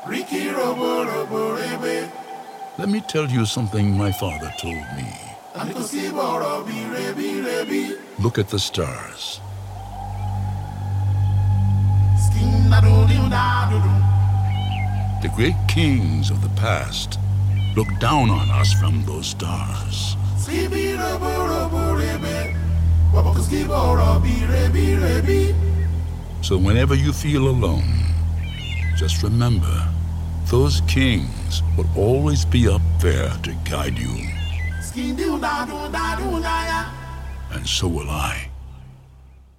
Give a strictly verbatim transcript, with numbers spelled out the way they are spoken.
Let me tell you something my father told me. Look at the stars. The great kings of the past look down on us from those stars. So whenever you feel alone, just remember, those kings will always be up there to guide you. And so will I.